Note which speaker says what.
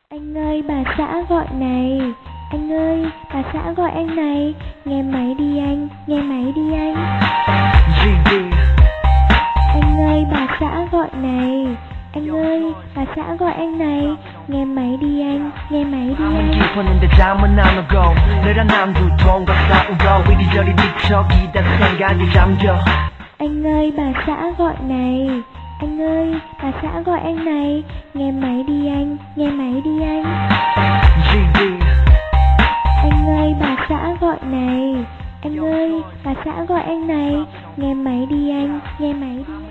Speaker 1: Anh ơi bà xã gọi này. Anh ơi bà xã gọi anh này. Nghe máy đi anh, nghe máy đi anh. Anh ơi bà xã gọi này. Anh ơi bà xã gọi anh này. Nghe máy đi anh, nghe máy đi anh.
Speaker 2: 깊었는데 잠은 안 오고 늘어난 두통과 싸우고 이리저리 뒤척이다 생각이 잠겨.
Speaker 1: Anh ơi bà xã gọi này. Anh ơi bà xã gọi anh này. Nghe máy đi anh, nghe máy đi anh. Anh ơi bà xã gọi này. Anh ơi bà xã gọi anh này. Nghe máy đi anh, nghe máy đi anh.